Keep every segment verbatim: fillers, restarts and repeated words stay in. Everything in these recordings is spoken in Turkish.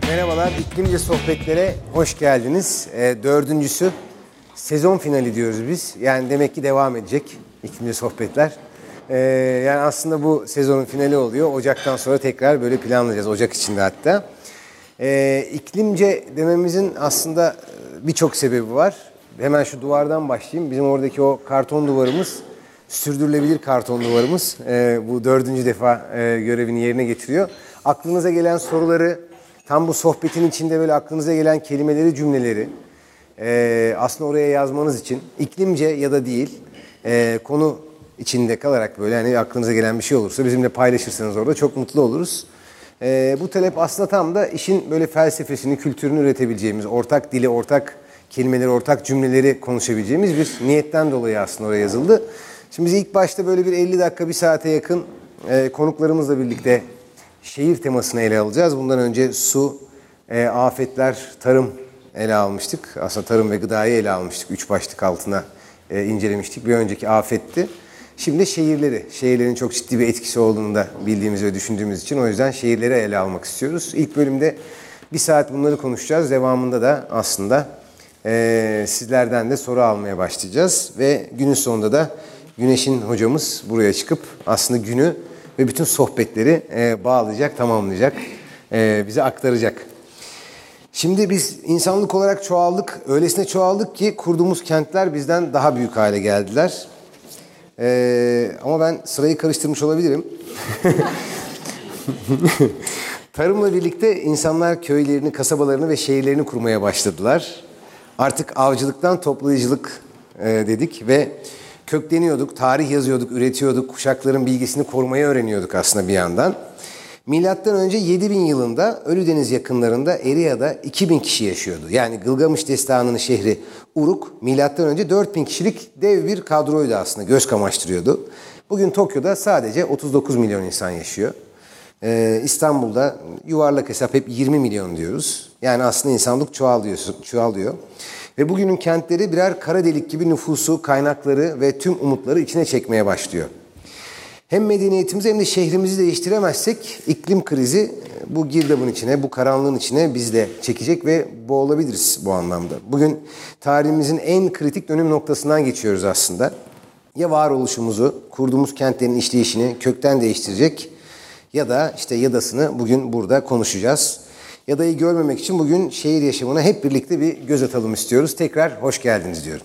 Merhabalar, İklimce Sohbetlere hoş geldiniz. E, dördüncüsü, sezon finali diyoruz biz. Yani demek ki devam edecek İklimce Sohbetler. E, yani aslında bu sezonun finali oluyor. Ocaktan sonra tekrar böyle planlayacağız, Ocak içinde hatta. E, iklimce dememizin aslında birçok sebebi var. Hemen şu duvardan başlayayım. Bizim oradaki o karton duvarımız, sürdürülebilir karton duvarımız. E, bu dördüncü defa e, görevini yerine getiriyor. Aklınıza gelen soruları, tam bu sohbetin içinde böyle aklınıza gelen kelimeleri, cümleleri e, aslında oraya yazmanız için iklimce ya da değil e, konu içinde kalarak böyle hani aklınıza gelen bir şey olursa bizimle paylaşırsanız orada çok mutlu oluruz. E, bu talep aslında tam da işin böyle felsefesini, kültürünü üretebileceğimiz, ortak dili, ortak kelimeleri, ortak cümleleri konuşabileceğimiz bir niyetten dolayı aslında oraya yazıldı. Şimdi biz ilk başta böyle bir elli dakika, bir saate yakın e, konuklarımızla birlikte şehir temasını ele alacağız. Bundan önce su, e, afetler, tarım ele almıştık. Aslında tarım ve gıdayı ele almıştık. Üç başlık altına e, incelemiştik. Bir önceki afetti. Şimdi şehirleri, şehirlerin çok ciddi bir etkisi olduğunu da bildiğimiz ve düşündüğümüz için o yüzden şehirleri ele almak istiyoruz. İlk bölümde bir saat bunları konuşacağız. Devamında da aslında e, sizlerden de soru almaya başlayacağız. Ve günün sonunda da Güneş'in hocamız buraya çıkıp aslında günü ve bütün sohbetleri e, bağlayacak, tamamlayacak, e, bize aktaracak. Şimdi biz insanlık olarak çoğaldık, öylesine çoğaldık ki kurduğumuz kentler bizden daha büyük hale geldiler. E, ama ben sırayı karıştırmış olabilirim. Tarımla birlikte insanlar köylerini, kasabalarını ve şehirlerini kurmaya başladılar. Artık avcılıktan toplayıcılık e, dedik ve kökleniyorduk, tarih yazıyorduk, üretiyorduk, kuşakların bilgisini korumayı öğreniyorduk aslında bir yandan. Milattan önce yedi bin yılında Ölüdeniz yakınlarında Eria'da iki bin kişi yaşıyordu. Yani Gılgamış Destanı'nın şehri Uruk, milattan önce dört bin kişilik dev bir kadroydu aslında, göz kamaştırıyordu. Bugün Tokyo'da sadece otuz dokuz milyon insan yaşıyor. Ee, İstanbul'da yuvarlak hesap hep yirmi milyon diyoruz. Yani aslında insanlık çoğalıyor, çoğalıyor. Ve bugünün kentleri birer kara delik gibi nüfusu, kaynakları ve tüm umutları içine çekmeye başlıyor. Hem medeniyetimizi hem de şehrimizi değiştiremezsek iklim krizi bu girdabın içine, bu karanlığın içine biz de çekecek ve boğulabiliriz bu anlamda. Bugün tarihimizin en kritik dönüm noktasından geçiyoruz aslında. Ya varoluşumuzu, kurduğumuz kentlerin işleyişini kökten değiştirecek ya da işte yadasını bugün burada konuşacağız. Yadayı görmemek için bugün şehir yaşamına hep birlikte bir göz atalım istiyoruz. Tekrar hoş geldiniz diyorum.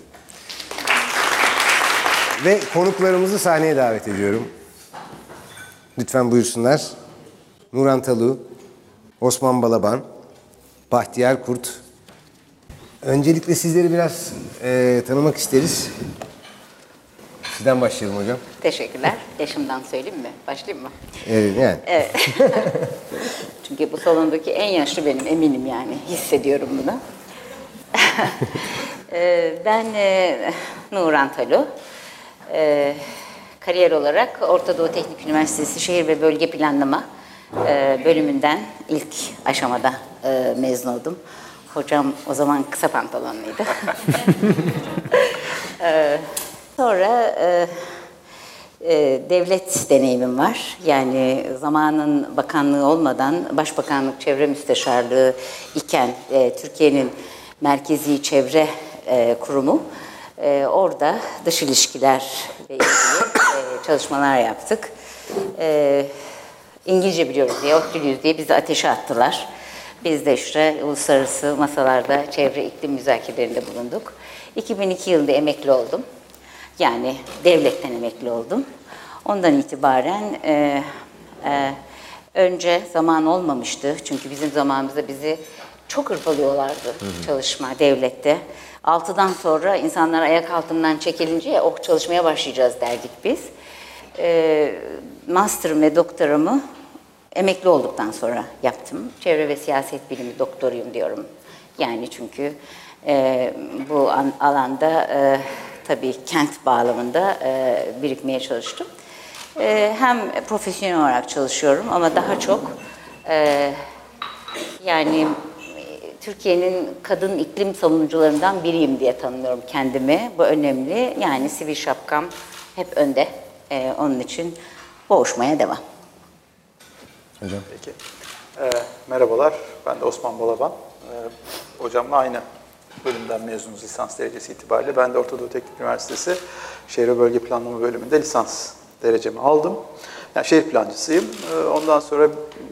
Ve konuklarımızı sahneye davet ediyorum. Lütfen buyursunlar. Nuran Talu, Osman Balaban, Bahtiyar Kurt. Öncelikle sizleri biraz e, tanımak isteriz. Sizden başlayalım hocam. Teşekkürler. Yaşımdan söyleyeyim mi? Başlayayım mı? Evet, yani. Evet. Çünkü bu salondaki en yaşlı benim, eminim yani. Hissediyorum bunu. Ben Nuran Talu. Kariyer olarak Orta Doğu Teknik Üniversitesi Şehir ve Bölge Planlama bölümünden ilk aşamada mezun oldum. Hocam o zaman kısa pantolonluydu. Sonra e, e, devlet deneyimim var. Yani zamanın bakanlığı olmadan Başbakanlık Çevre Müsteşarlığı iken e, Türkiye'nin merkezi çevre e, kurumu e, orada dış ilişkilerle ilgili e, çalışmalar yaptık. E, İngilizce biliyoruz diye, ODTÜ'lüyüz diye bizi ateşe attılar. Biz de işte uluslararası masalarda çevre iklim müzakerelerinde bulunduk. iki bin iki yılında emekli oldum. Yani devletten emekli oldum. Ondan itibaren e, e, önce zaman olmamıştı. Çünkü bizim zamanımızda bizi çok hırpalıyorlardı hı hı. çalışma devlette. Altıdan sonra insanlar ayak altından çekilince oh çalışmaya başlayacağız derdik biz. E, master'ım ve doktoramı emekli olduktan sonra yaptım. Çevre ve siyaset bilimi doktoruyum diyorum. Yani çünkü e, bu an, alanda e, tabii kent bağlamında e, birikmeye çalıştım. E, hem profesyonel olarak çalışıyorum ama daha çok e, yani Türkiye'nin kadın iklim savunucularından biriyim diye tanımlıyorum kendimi. Bu önemli. Yani sivil şapkam hep önde. E, onun için boğuşmaya devam. Hocam. Peki. E, merhabalar, ben de Osman Balaban. E, hocamla aynı bölümden mezunuz lisans derecesi itibariyle. Ben de Orta Doğu Teknik Üniversitesi Şehir ve Bölge Planlama bölümünde lisans derecemi aldım. Yani şehir plancısıyım. E, ondan sonra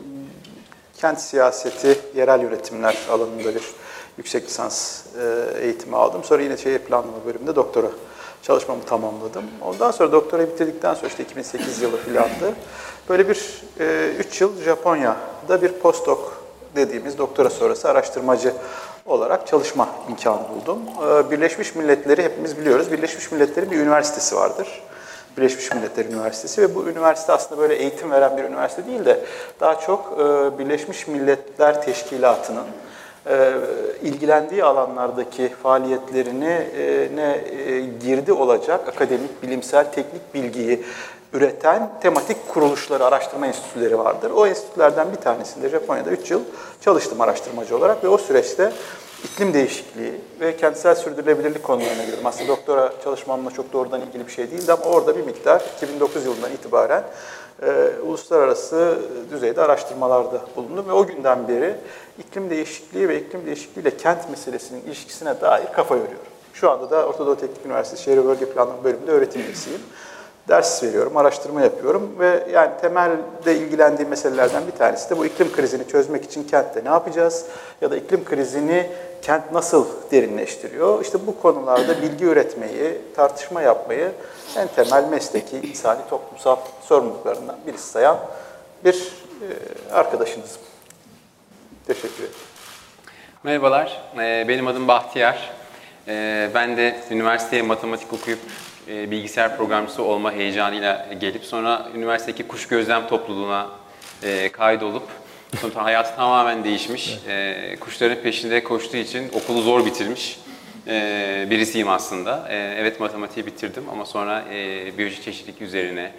kent siyaseti, yerel yönetimler alanında bir yüksek lisans e, eğitimi aldım. Sonra yine şehir planlama bölümünde doktora çalışmamı tamamladım. Ondan sonra doktora bitirdikten sonra işte iki bin sekiz yılı filandı. Böyle bir üç yıl Japonya'da bir postdoc dediğimiz doktora sonrası araştırmacı olarak çalışma imkanı buldum. E, Birleşmiş Milletleri hepimiz biliyoruz. Birleşmiş Milletler'in bir üniversitesi vardır. Birleşmiş Milletler Üniversitesi ve bu üniversite aslında böyle eğitim veren bir üniversite değil de daha çok e, Birleşmiş Milletler Teşkilatı'nın e, ilgilendiği alanlardaki faaliyetlerini e, ne e, girdi olacak akademik, bilimsel, teknik bilgiyi üreten tematik kuruluşları, araştırma enstitüleri vardır. O enstitülerden bir tanesinde Japonya'da üç yıl çalıştım araştırmacı olarak ve o süreçte iklim değişikliği ve kentsel sürdürülebilirlik konularına girdim. Aslında doktora çalışmamla çok doğrudan ilgili bir şey değildi ama orada bir miktar iki bin dokuz yılından itibaren e, uluslararası düzeyde araştırmalarda bulundum ve o günden beri iklim değişikliği ve iklim değişikliğiyle kent meselesinin ilişkisine dair kafa yoruyorum. Şu anda da Orta Doğu Teknik Üniversitesi Şehir ve Bölge Planlama bölümünde öğretim üyesiyim. Ders veriyorum, araştırma yapıyorum ve yani temelde ilgilendiğim meselelerden bir tanesi de bu iklim krizini çözmek için kentte ne yapacağız? Ya da iklim krizini kent nasıl derinleştiriyor? İşte bu konularda bilgi üretmeyi, tartışma yapmayı en temel mesleki, insani, toplumsal sorumluluklarından birisi sayan bir arkadaşınızım. Teşekkür ederim. Merhabalar, benim adım Bahtiyar. Ben de üniversiteye matematik okuyup bilgisayar programcısı olma heyecanıyla gelip sonra üniversitedeki kuş gözlem topluluğuna kaydolup sonra hayatı tamamen değişmiş. Kuşların peşinde koştuğu için okulu zor bitirmiş birisiyim aslında. Evet, matematiği bitirdim ama sonra biyolojik çeşitlilik üzerine,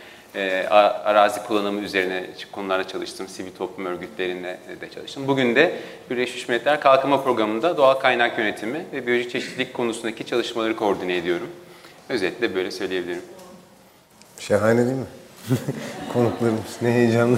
arazi kullanımı üzerine konularda çalıştım. Sivil toplum örgütlerinde de çalıştım. Bugün de Birleşmiş Milletler Kalkınma Programı'nda doğal kaynak yönetimi ve biyolojik çeşitlilik konusundaki çalışmaları koordine ediyorum. Özetle böyle söyleyebilirim. Şahane değil mi? Konuklarımız ne heyecanlı.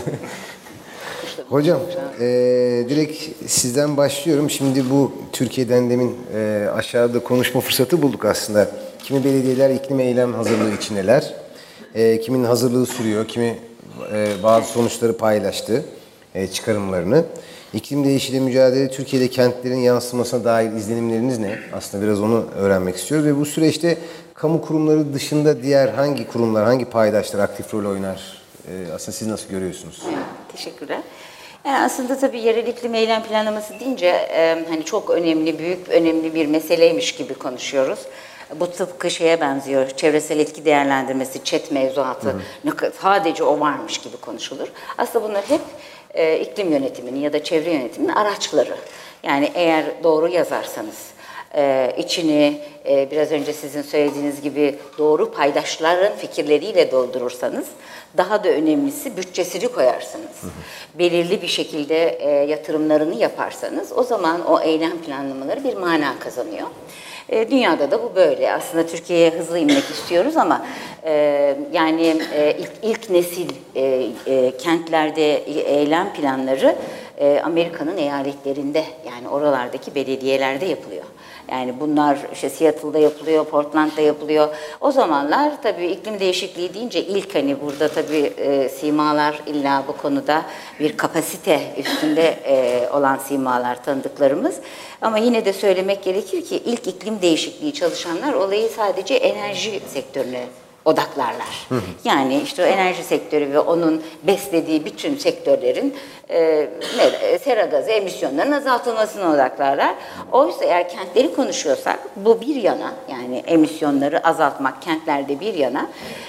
Hocam, e, direkt sizden başlıyorum. Şimdi bu Türkiye'den demin e, aşağıda konuşma fırsatı bulduk aslında. Kimi belediyeler iklim eylem hazırlığı içindeler. E, kimin hazırlığı sürüyor, kimi e, bazı sonuçları paylaştı, e, çıkarımlarını. İklim değişikliği mücadele Türkiye'de kentlerin yansımasına dair izlenimleriniz ne? Aslında biraz onu öğrenmek istiyoruz ve bu süreçte kamu kurumları dışında diğer hangi kurumlar, hangi paydaşlar aktif rol oynar? Ee, aslında siz nasıl görüyorsunuz? Evet, teşekkürler. Yani aslında tabii yerel iklim eylem planlaması deyince e, hani çok önemli, büyük, önemli bir meseleymiş gibi konuşuyoruz. Bu tıpkı şeye benziyor, çevresel etki değerlendirmesi, ÇED mevzuatı, hı hı. sadece o varmış gibi konuşulur. Aslında bunlar hep e, iklim yönetiminin ya da çevre yönetiminin araçları. Yani eğer doğru yazarsanız, Ee, içini e, biraz önce sizin söylediğiniz gibi doğru paydaşların fikirleriyle doldurursanız, daha da önemlisi bütçesini koyarsanız, hı hı. belirli bir şekilde e, yatırımlarını yaparsanız o zaman o eylem planlamaları bir mana kazanıyor. E, dünyada da bu böyle. Aslında Türkiye'ye hızlı inmek istiyoruz ama e, yani e, ilk, ilk nesil e, e, kentlerde eylem planları e, Amerika'nın eyaletlerinde, yani oralardaki belediyelerde yapılıyor. Yani bunlar işte Seattle'da yapılıyor, Portland'da yapılıyor. O zamanlar tabii iklim değişikliği deyince ilk hani burada tabii e, simalar illa bu konuda bir kapasite üstünde e, olan simalar tanıdıklarımız. Ama yine de söylemek gerekir ki ilk iklim değişikliği çalışanlar olayı sadece enerji sektörüne odaklarlar. Hı hı. Yani işte o enerji sektörü ve onun beslediği bütün sektörlerin e, ne, sera gazı emisyonlarının azaltılmasına odaklarlar. Oysa eğer kentleri konuşuyorsak bu bir yana, yani emisyonları azaltmak kentlerde bir yana,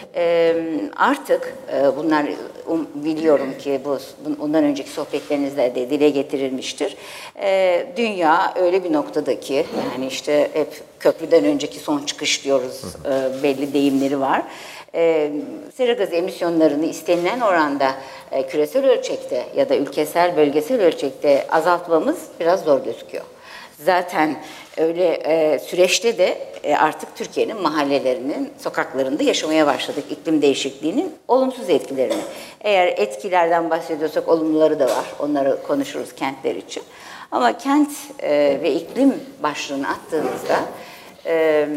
e, artık e, bunlar um, biliyorum ki bu bundan önceki sohbetlerinizde de dile getirilmiştir. E, dünya öyle bir noktadaki, yani işte hep köprüden önceki son çıkış diyoruz, e, belli deyimleri var. E, sera gazı emisyonlarını istenilen oranda e, küresel ölçekte ya da ülkesel, bölgesel ölçekte azaltmamız biraz zor gözüküyor. Zaten öyle e, süreçte de e, artık Türkiye'nin mahallelerinin, sokaklarında yaşamaya başladık iklim değişikliğinin olumsuz etkilerini. Eğer etkilerden bahsediyorsak olumluları da var, onları konuşuruz kentler için. Ama kent e, ve iklim başlığını attığımızda e,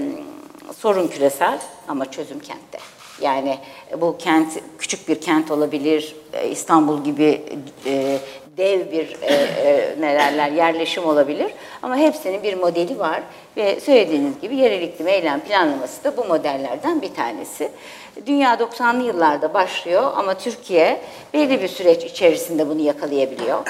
sorun küresel ama çözüm kentte. Yani bu kent küçük bir kent olabilir, İstanbul gibi e, dev bir e, e, nelerler yerleşim olabilir ama hepsinin bir modeli var ve söylediğiniz gibi yerel iklim eylem planlaması da bu modellerden bir tanesi. Dünya doksanlı yıllarda başlıyor ama Türkiye belli bir süreç içerisinde bunu yakalayabiliyor.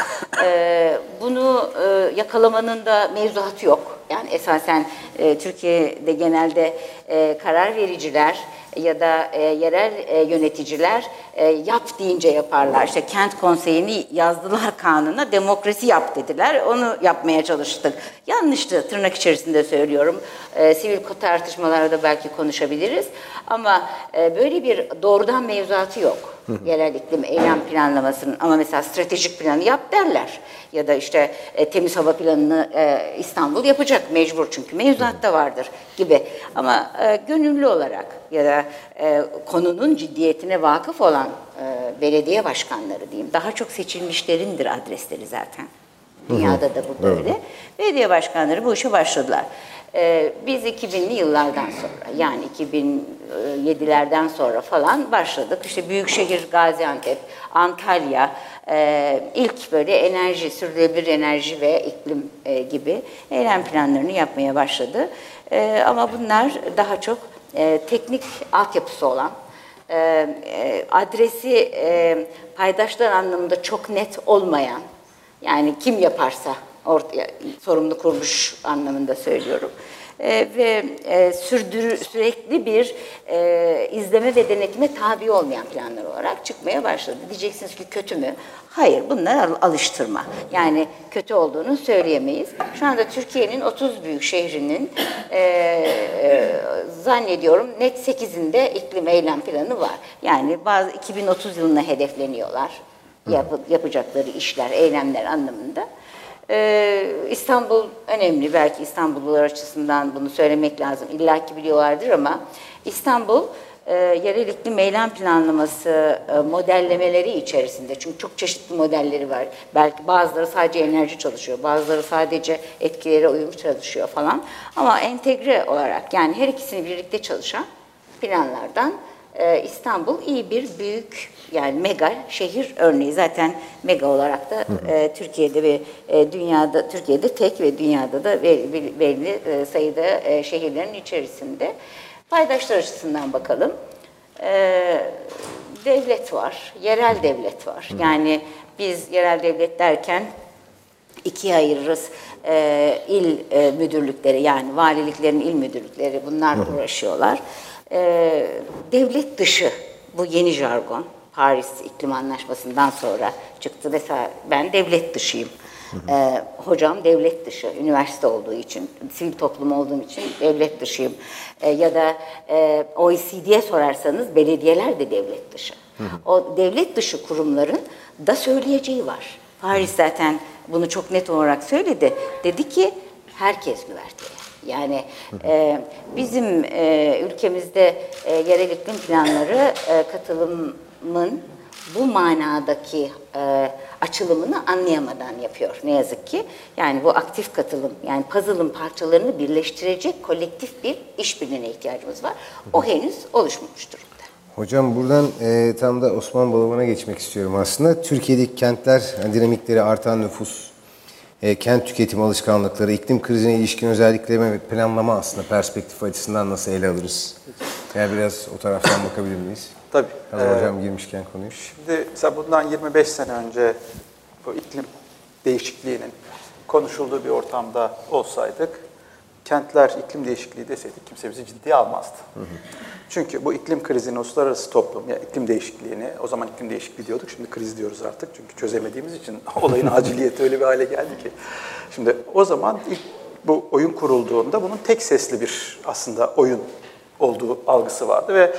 E, bunu e, yakalamanın da mevzuatı yok. Yani esasen e, Türkiye'de genelde e, karar vericiler ya da e, yerel e, yöneticiler e, yap deyince yaparlar. İşte kent konseyini yazdılar kanuna, demokrasi yap dediler. Onu yapmaya çalıştık. Yanlıştı, tırnak içerisinde söylüyorum. E, sivil tartışmalarda belki konuşabiliriz. Ama e, böyle bir doğrudan mevzuatı yok. Yerel iklim eylem planlamasının ama mesela stratejik planı yap derler. Ya da işte e, temiz hava planını e, İstanbul yapacak mecbur çünkü mevzuatta vardır gibi. Ama e, gönüllü olarak ya da e, konunun ciddiyetine vakıf olan e, belediye başkanları diyeyim. Daha çok seçilmişlerindir adresleri zaten. Dünyada da bu böyle. Evet. Belediye başkanları bu işe başladılar. Ee, biz iki binli yıllardan sonra yani iki bin yedilerden sonra falan başladık. İşte Büyükşehir, Gaziantep, Antalya e, ilk böyle enerji, sürdürülebilir enerji ve iklim e, gibi eylem planlarını yapmaya başladı. E, ama bunlar daha çok e, teknik altyapısı olan, e, e, adresi e, paydaşlar anlamında çok net olmayan, yani kim yaparsa ortaya sorumlu kuruluş anlamında söylüyorum. Ee, ve e, sürdürü, sürekli bir e, izleme ve denetime tabi olmayan planlar olarak çıkmaya başladı. Diyeceksiniz ki kötü mü? Hayır, bunlar alıştırma. Yani kötü olduğunu söyleyemeyiz. Şu anda Türkiye'nin otuz büyük şehrinin e, e, zannediyorum net sekizinde iklim eylem planı var. Yani bazı iki bin otuz yılına hedefleniyorlar. Yap, yapacakları işler, eylemler anlamında. Ee, İstanbul önemli. Belki İstanbullular açısından bunu söylemek lazım. İlla ki biliyorlardır ama İstanbul e, yerel iklim eylem planlaması e, modellemeleri içerisinde. Çünkü çok çeşitli modelleri var. Belki bazıları sadece enerji çalışıyor, bazıları sadece etkilere uyum çalışıyor falan. Ama entegre olarak yani her ikisini birlikte çalışan planlardan e, İstanbul iyi bir büyük yani mega şehir örneği. Zaten mega olarak da e, Türkiye'de ve e, dünyada, Türkiye'de tek ve dünyada da belli, belli e, sayıda e, şehirlerin içerisinde. Paydaşlar açısından bakalım. E, devlet var, yerel devlet var. Yani biz yerel devlet derken ikiye ayırırız. E, il e, müdürlükleri yani valiliklerin il müdürlükleri bunlar uğraşıyorlar. E, devlet dışı bu yeni jargon. Paris İklim Anlaşması'ndan sonra çıktı. Mesela ben devlet dışıyım. Hı hı. Ee, hocam devlet dışı, üniversite olduğu için, sivil toplum olduğum için devlet dışıyım. Ee, ya da e, O E C D'ye sorarsanız belediyeler de devlet dışı. Hı hı. O devlet dışı kurumların da söyleyeceği var. Paris zaten bunu çok net olarak söyledi. Dedi ki herkes güverteye. Yani e, bizim e, ülkemizde e, yerel iklim planları e, katılım bu manadaki e, açılımını anlayamadan yapıyor ne yazık ki. Yani bu aktif katılım, yani puzzle'ın parçalarını birleştirecek kolektif bir işbirliğine ihtiyacımız var. O henüz oluşmamış durumda. Hocam buradan e, tam da Osman Balaban'a geçmek istiyorum aslında. Türkiye'deki kentler, yani dinamikleri artan nüfus, e, kent tüketim alışkanlıkları, iklim krizine ilişkin özelliklerine ve planlama aslında perspektif açısından nasıl ele alırız? Yani biraz o taraftan bakabilir miyiz? Tabii. Hadi ee, hocam girmişken konuyu. Şimdi mesela bundan yirmi beş sene önce bu iklim değişikliğinin konuşulduğu bir ortamda olsaydık, kentler iklim değişikliği deseydik kimse bizi ciddiye almazdı. Hı hı. Çünkü bu iklim krizini uluslararası toplum, yani iklim değişikliğini, o zaman iklim değişikliği diyorduk, şimdi kriz diyoruz artık. Çünkü çözemediğimiz için olayın aciliyeti öyle bir hale geldi ki. Şimdi o zaman ilk bu oyun kurulduğunda bunun tek sesli bir aslında oyun olduğu algısı vardı ve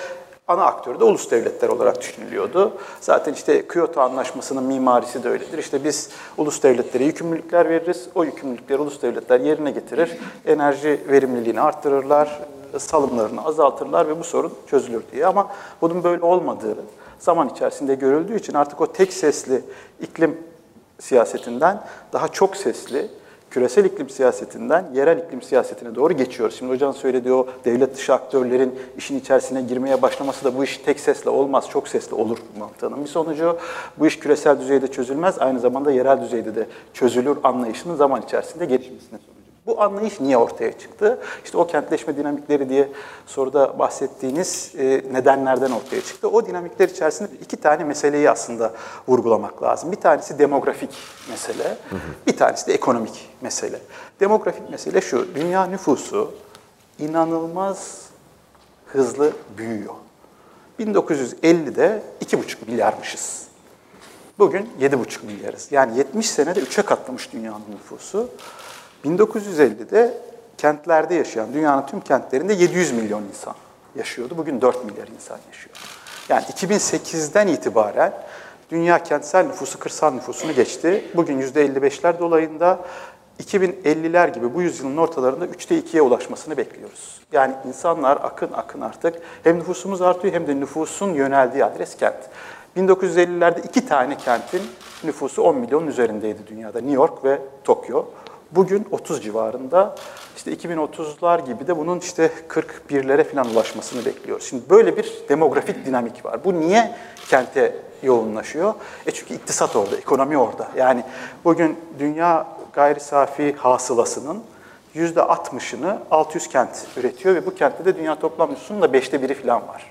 ana aktörü de ulus devletler olarak düşünülüyordu. Zaten işte Kyoto Anlaşması'nın mimarisi de öyledir. İşte biz ulus devletlere yükümlülükler veririz, o yükümlülükleri ulus devletler yerine getirir, enerji verimliliğini arttırırlar, salımlarını azaltırlar ve bu sorun çözülür diye. Ama bunun böyle olmadığı zaman içerisinde görüldüğü için artık o tek sesli iklim siyasetinden daha çok sesli, küresel iklim siyasetinden yerel iklim siyasetine doğru geçiyoruz. Şimdi hocam söylediği o devlet dışı aktörlerin işin içerisine girmeye başlaması da bu iş tek sesle olmaz, çok sesli olur mantığının bir sonucu. Bu iş küresel düzeyde çözülmez, aynı zamanda yerel düzeyde de çözülür anlayışının zaman içerisinde gelişmesine sonucu. Bu anlayış niye ortaya çıktı? İşte o kentleşme dinamikleri diye soruda bahsettiğiniz nedenlerden ortaya çıktı. O dinamikler içerisinde iki tane meseleyi aslında vurgulamak lazım. Bir tanesi demografik mesele, hı hı. bir tanesi de ekonomik mesele. Demografik mesele şu, dünya nüfusu inanılmaz hızlı büyüyor. bin dokuz yüz ellide iki buçuk milyarmışız. Bugün yedi buçuk milyarız. Yani yetmiş senede üçe katlamış dünyanın nüfusu. bin dokuz yüz ellide kentlerde yaşayan, dünyanın tüm kentlerinde yedi yüz milyon insan yaşıyordu. Bugün dört milyar insan yaşıyor. Yani iki bin sekizden itibaren dünya kentsel nüfusu kırsal nüfusunu geçti. Bugün yüzde elli beşler dolayında iki bin elliler gibi bu yüzyılın ortalarında üçte ikiye ulaşmasını bekliyoruz. Yani insanlar akın akın artık hem nüfusumuz artıyor hem de nüfusun yöneldiği adres kent. bin dokuz yüz ellilerde iki tane kentin nüfusu on milyonun üzerindeydi dünyada. New York ve Tokyo. Bugün otuz civarında, işte iki bin otuzlar gibi de bunun işte kırk birlere falan ulaşmasını bekliyoruz. Şimdi böyle bir demografik dinamik var. Bu niye kente yoğunlaşıyor? E çünkü iktisat orada, ekonomi orada. Yani bugün dünya gayri safi hasılasının yüzde altmışını altı yüz kent üretiyor ve bu kentte de dünya toplam nüfusunun da beşte biri falan var.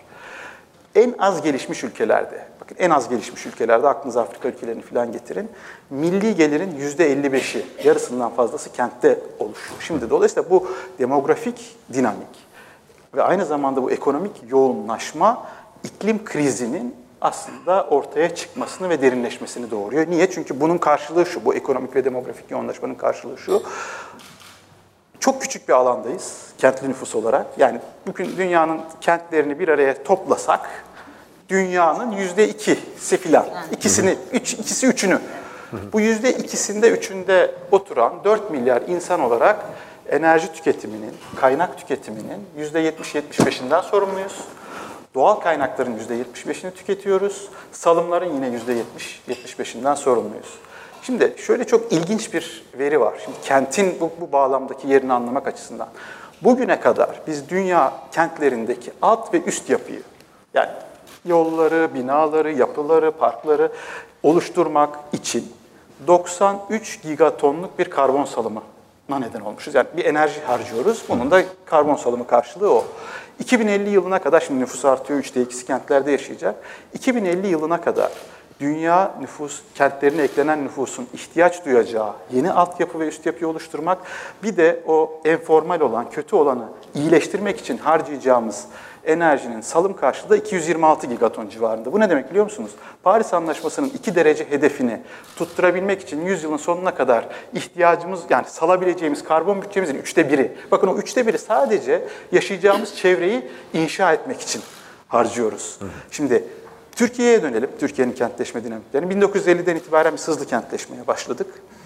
En az gelişmiş ülkelerde, bakın en az gelişmiş ülkelerde aklınıza Afrika ülkelerini falan getirin. Milli gelirin yüzde elli beşi, yarısından fazlası kentte oluşuyor. Şimdi dolayısıyla bu demografik dinamik ve aynı zamanda bu ekonomik yoğunlaşma iklim krizinin aslında ortaya çıkmasını ve derinleşmesini doğuruyor. Niye? Çünkü bunun karşılığı şu, bu ekonomik ve demografik yoğunlaşmanın karşılığı şu. Çok küçük bir alandayız, kentli nüfus olarak. Yani bugün dünyanın kentlerini bir araya toplasak, dünyanın yüzde ikisi filan, ikisini, üç, ikisi üçünü. Bu yüzde ikisinde, üçünde oturan dört milyar insan olarak enerji tüketiminin, kaynak tüketiminin yüzde yetmiş yetmiş beşinden sorumluyuz. Doğal kaynakların yüzde yetmiş beşini tüketiyoruz. Salımların yine yüzde yetmiş yetmiş beşinden sorumluyuz. Şimdi şöyle çok ilginç bir veri var. Şimdi kentin bu, bu bağlamdaki yerini anlamak açısından. Bugüne kadar biz dünya kentlerindeki alt ve üst yapıyı, yani yolları, binaları, yapıları, parkları oluşturmak için doksan üç gigatonluk bir karbon salımına neden olmuşuz. Yani bir enerji harcıyoruz. Bunun da karbon salımı karşılığı o. iki bin elli yılına kadar, şimdi nüfus artıyor, üçte ikisi kentlerde yaşayacak. iki bin elli yılına kadar dünya nüfus, kentlerine eklenen nüfusun ihtiyaç duyacağı yeni altyapı ve üst yapıyı oluşturmak, bir de o enformal olan, kötü olanı iyileştirmek için harcayacağımız enerjinin salım karşılığı iki yüz yirmi altı gigaton civarında. Bu ne demek biliyor musunuz? Paris Anlaşması'nın iki derece hedefini tutturabilmek için yüzyılın sonuna kadar ihtiyacımız, yani salabileceğimiz karbon bütçemizin üçte biri. Bakın o üçte biri sadece yaşayacağımız çevreyi inşa etmek için harcıyoruz. Şimdi Türkiye'ye dönelim, Türkiye'nin kentleşme dinamiklerini. bin dokuz yüz elliden itibaren biz hızlı kentleşmeye başladık.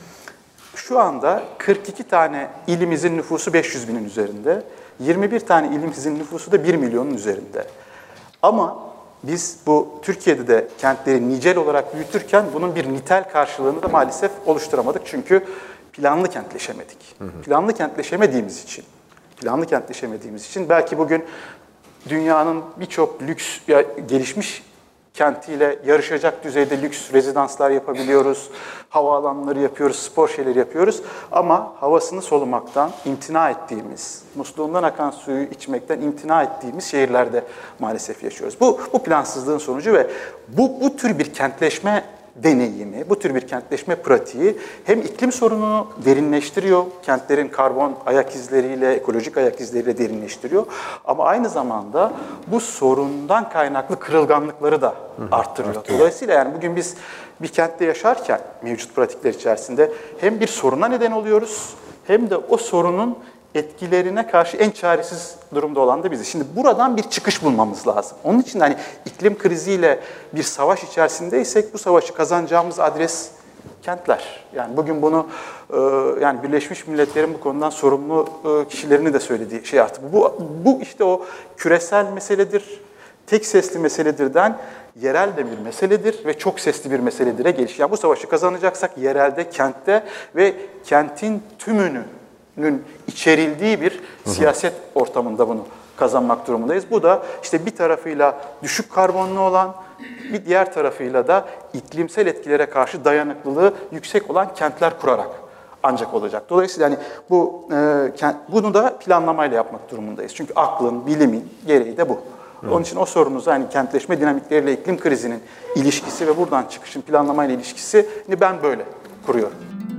Şu anda kırk iki tane ilimizin nüfusu beş yüz binin üzerinde, yirmi bir tane ilimizin nüfusu da bir milyonun üzerinde. Ama biz bu Türkiye'de de kentleri nicel olarak büyütürken bunun bir nitel karşılığını da maalesef oluşturamadık. Çünkü planlı kentleşemedik. Hı hı. Planlı kentleşemediğimiz için, planlı kentleşemediğimiz için belki bugün dünyanın birçok lüks, gelişmiş kentiyle yarışacak düzeyde lüks rezidanslar yapabiliyoruz, havaalanları yapıyoruz, spor şeyleri yapıyoruz. Ama havasını solumaktan imtina ettiğimiz, musluğundan akan suyu içmekten imtina ettiğimiz şehirlerde maalesef yaşıyoruz. Bu, bu plansızlığın sonucu ve bu, bu tür bir kentleşme deneyimi, bu tür bir kentleşme pratiği hem iklim sorununu derinleştiriyor, kentlerin karbon ayak izleriyle, ekolojik ayak izleriyle derinleştiriyor. Ama aynı zamanda bu sorundan kaynaklı kırılganlıkları da arttırıyor. Dolayısıyla yani bugün biz bir kentte yaşarken mevcut pratikler içerisinde hem bir soruna neden oluyoruz hem de o sorunun etkilerine karşı en çaresiz durumda olan da biziz. Şimdi buradan bir çıkış bulmamız lazım. Onun için hani iklim kriziyle bir savaş içerisindeysek bu savaşı kazanacağımız adres kentler. Yani bugün bunu e, yani Birleşmiş Milletler'in bu konudan sorumlu e, kişilerini de söylediği şey artık. Bu, bu işte o küresel meseledir, tek sesli meseledirden yerel de bir meseledir ve çok sesli bir meseledir'e geliş. Yani bu savaşı kazanacaksak yerelde, kentte ve kentin tümünün içerildiği bir siyaset ortamında bunu kazanmak durumundayız. Bu da işte bir tarafıyla düşük karbonlu olan, bir diğer tarafıyla da iklimsel etkilere karşı dayanıklılığı yüksek olan kentler kurarak ancak olacak. Dolayısıyla yani bu e, bunu da planlamayla yapmak durumundayız. Çünkü aklın, bilimin gereği de bu. Onun için o sorunuzu hani kentleşme dinamikleriyle iklim krizinin ilişkisi ve buradan çıkışın planlamayla ilişkisini ben böyle kuruyorum.